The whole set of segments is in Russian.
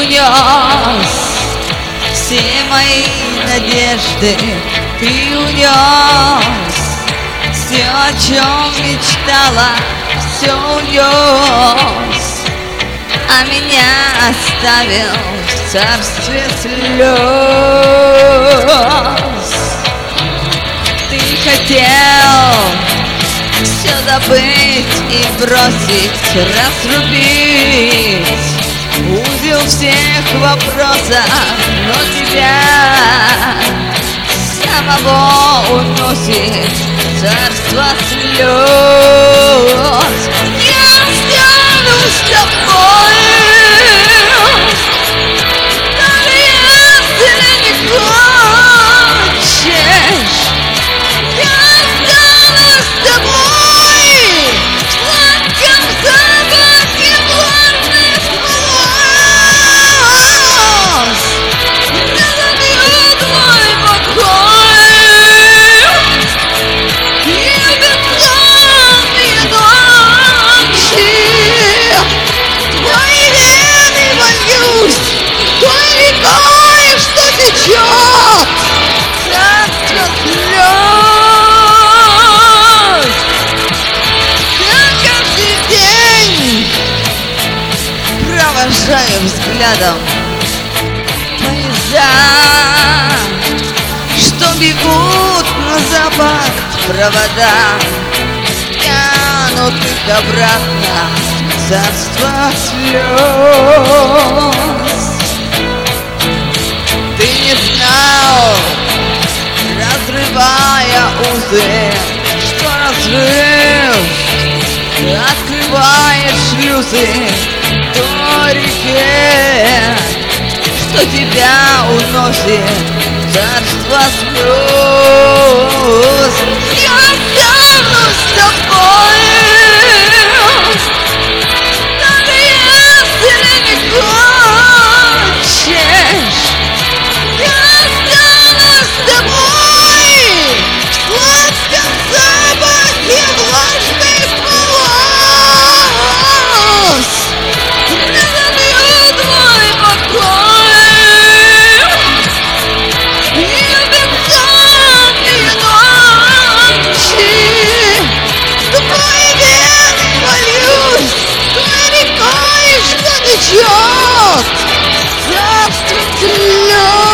унес все мои надежды, ты унес все, о чем мечтала, все унес, а меня оставил в царстве слез. Ты хотел все забыть и бросить, разрубить узел всех вопросов, но тебя самого уносит царство слез. Я останусь с тобой, даже если не хочешь. Я останусь с тобой в сладком запахе влажных волос. Не забьют мой покой и бесславные ночи. Твои вены вольюсь той рекой, что течет царство слез. Я каждый день провожаю взглядом поезда, что бегут на запад провода, тянут их обратно в царство слез. Ты не знал, разрывая узы, что разрыв открывает шлюзы той реке, что тебя уносит в царство слез. Я останусь с тобой, даже если не хочешь. Я останусь с тобой в сладком запахе влажных волос. Не забьют мой покой и бессонные ночи. Твои вены вольюсь той рекой, что течет царство слез.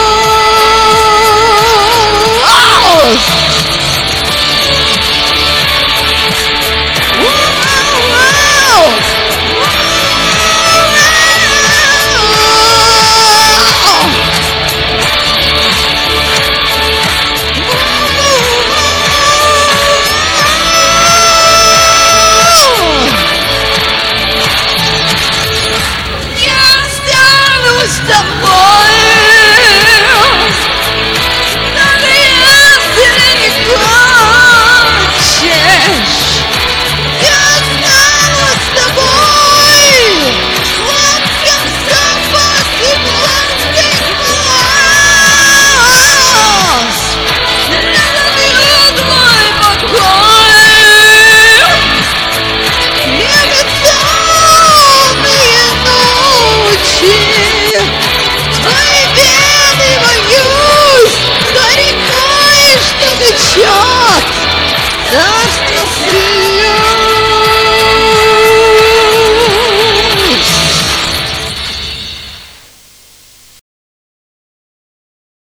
С тобой, даже если не хочешь. Я останусь с тобой в сладком запахе влажных волос. Не забьют мой покой и бессонные ночи. Твои вены вольюсь той рекой, что течет царство слез.